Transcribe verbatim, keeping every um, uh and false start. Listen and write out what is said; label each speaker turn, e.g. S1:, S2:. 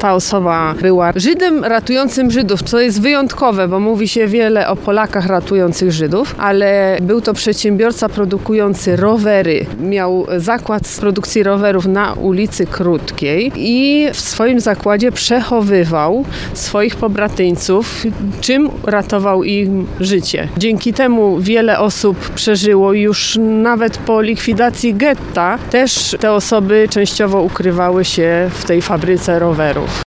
S1: ta osoba była Żydem ratującym Żydów, co jest wyjątkowe, bo mówi się wiele o Polakach ratujących Żydów, ale był to przedsiębiorca produkujący rowery. Miał zakład z produkcji rowerów na ulicy Krótkiej i w swoim zakładzie przechowywał swoich pobratyńców, czym ratował im życie. Dzięki temu wiele osób przeżyło i już nawet po likwidacji getta też te osoby częściowo ukrywały się w tej fabryce rowerów.